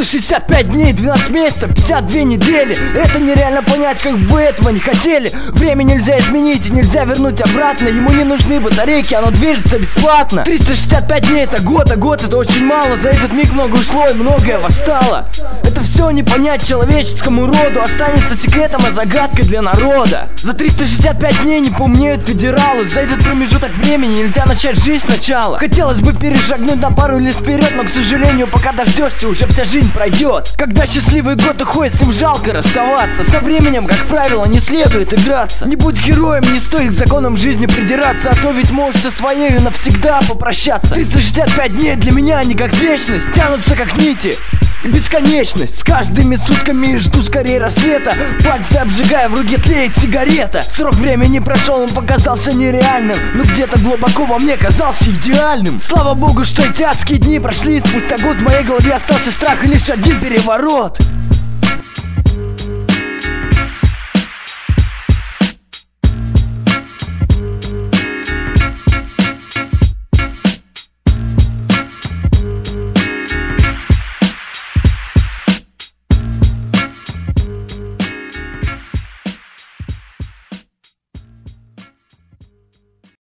365 дней, 12 месяцев, 52 недели. Это нереально понять, как бы этого не хотели. Время нельзя изменить и нельзя вернуть обратно. Ему не нужны батарейки, оно движется бесплатно. 365 дней это год, а год это очень мало. За этот миг много ушло и многое восстало. Это все не понять человеческому роду. Останется секретом и загадкой для народа. За 365 дней не поумнеют федералы. За этот промежуток времени нельзя начать жизнь сначала. Хотелось бы перешагнуть на пару лет вперед, но, к сожалению, пока дождешься, уже вся жизнь пройдет. Когда счастливый год уходит, с ним жалко расставаться. Со временем, как правило, не следует играться. Не будь героем, не стоит к законам жизни придираться, а то ведь можешь со своей навсегда попрощаться. 365 дней для меня они как вечность, тянутся как нити и бесконечность. С каждыми сутками жду скорее рассвета. Пальцы обжигая, в руке тлеет сигарета. Срок времени прошел, он показался нереальным, но где-то глубоко во мне казался идеальным. Слава богу, что эти адские дни прошли. Спустя год в моей голове остался страх и лишь один переворот.